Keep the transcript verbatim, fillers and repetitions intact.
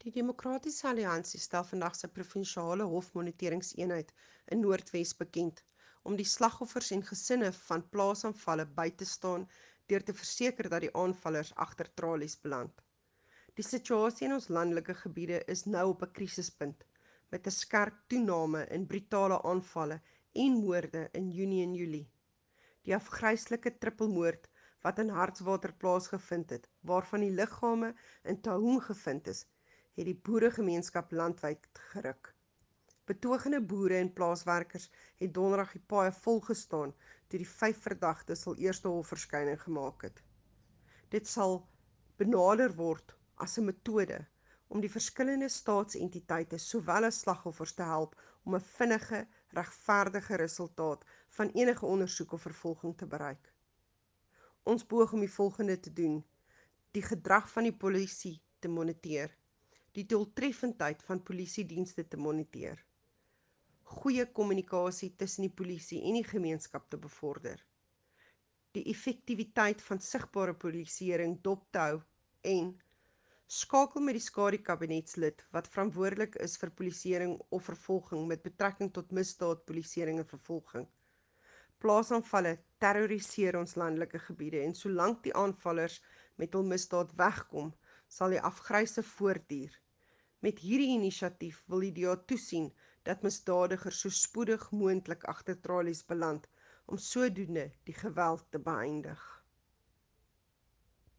Die Demokratiese Alliansie stel vandag sy provinsiale hofmoniteringseenheid in Noordwes bekend, om die slagoffers en gesinne van plaasaanvalle by te staan deur te verseker dat die aanvallers agter tralies beland. Die situasie in ons landelike gebiede is nou op 'n krisispunt, met 'n skerp toename in brutale aanvalle en moorde in Junie en Julie. Die afgryslike trippelmoord wat in Hartswater plaasgevind het, waarvan die liggame in Taung gevind is, het die boeregemeenskap landwyd geruk. Betogende boere en plaaswerkers het donderdag die paaie volgestaan toe die vyf verdagtes hul eerste hofverskyning gemaak het. Dit sal benader word as 'n metode om die verskillende staatsentiteite sowel as slagoffers te help om 'n vinnige, regverdige resultaat van enige ondersoek of vervolging te bereik. Ons poog om die volgende te doen: die gedrag van die polisie te moniteer, die doeltreffendheid van polisiedienste te moniteer, goeie kommunikasie tussen die polisie en die gemeenskap te bevorder, die effektiwiteit van sigbare polisieering dop te hou en skakel met die skadu-kabinetslid wat verantwoordelik is vir polisieering of vervolging met betrekking tot misdaad, polisieering en vervolging. Plaasaanvalle terroriseer ons landelike gebiede en solank die aanvallers met hul misdaad wegkom, sal die afgryse voortduur. Met hierdie inisiatief wil die D A toesien dat misdadigers so spoedig moontlik agter tralies beland, om sodoende die geweld te beëindig.